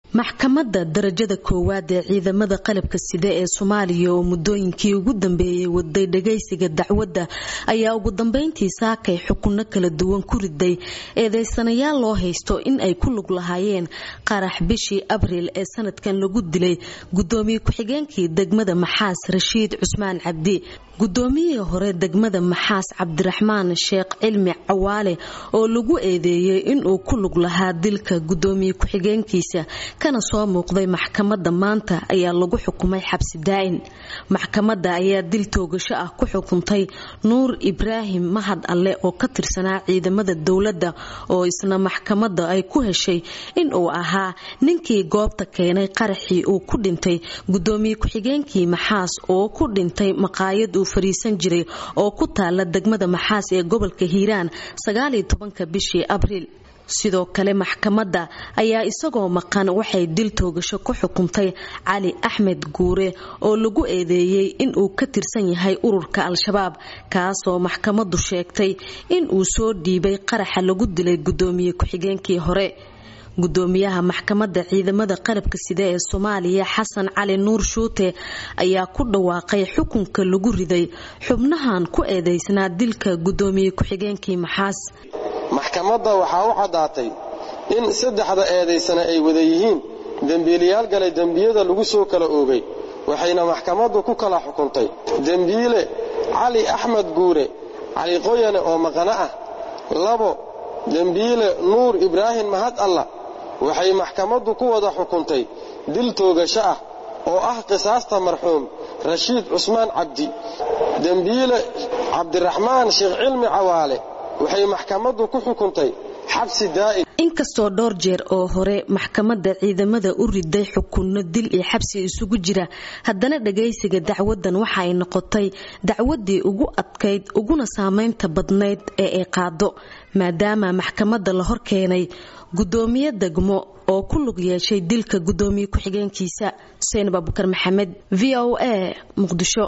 maxkamadda darajada koowaad ee ciidamada qalabka sida ee Soomaaliya oo muddooyinkii ugu dambeeyay waday dhageysiga dacwadda ayaa ugu dambeyntii saakay xukunno kala duwan ku riday eedeysanayaal loo haysto in ay ku lug lahaayeen qarax bishii Abriil ee sanadkan lagu dilay gudoomiye ku-xigeenkii degmada Maxaas Rashiid Cusmaan Cabdi gudoomiye hore degmada Maxaas Cabdiraxmaan Sheekh Cilmi Cawaale oo lagu eedeeyay in uu ku lug lahaa dilka gudoomiye ku-xigeenkiisa kana soo muuqday maxkamadda maanta ayaa lagu xukumay xabsi daa'in maxkamadda ayaa dil toogasho ah ku xukuntay Nuur Ibraahim Mahad Alle oo ka tirsanaa ciidamada dawladda oo isna maxkamadda ay ku heshay in uu ahaa ninkii goobta keenay qaraxii uu ku dhintay gudoomiye ku-xigeenkii Maxaas oo ku dhintay maqaayad uu fariisan jiray oo ku taala degmada Maxaas ee gobolka Hiiraan 19 bishii Abriil sidoo kale maxkamadda ayaa isagoo maqan waxay dil toogasho ku xukuntay Cali Axmed Guure oo lagu eedeeyay in uu ka tirsan yahay ururka Al-Shabaab kaas oo maxkamaddu sheegtay in uu soo dhiibay qaraxa lagu dilay gudoomiye ku-xigeenkii hore gudoomiyaha maxkamadda ciidamada qalabka sida ee Soomaaliya Xasan Cali Nuur Shuute ayaa ku dhawaaqay xukunka lagu riday xubnahan ku eedeysnaa dilka gudoomiye ku-xigeenkii Maxaas maxkamadda waxaa u cadaatay in saddexda eedeysana ay wada yihiin dambiilayaal galay dambiyada lagu soo kala oogay waxayna maxkamaddu ku kala xukuntay dambiile Cali Axmed Guure Cali Qoyane oo maqana ah 2 dambiile Nuur Ibraahim Mahad Allah waxay maxkamaddu ku wada xukuntay dil toogasho ah oo ah qisaasta marxuum Rashiid Cusmaan Cabdi dambiile Cabdiraxmaan Sheekh Cilmi Cawaale waxay maxkamaddu ku xukuntay xabsi daa'im inkastoo dhowr jeer oo hore maxkamadda ciidamada u riday xukunno dil iyo xabsi isugu jira haddana dhageysiga dacwadan waxa ay noqotay dacwadii ugu adkayd uguna saameynta badnayd ee ay qaado maadaama maxkamadda la hor keenay gudoomiye degmo oo ku lug yeeshay dilka gudoomiye ku-xigeenkiisa Seen Babukar Maxamed VOA Muqdisho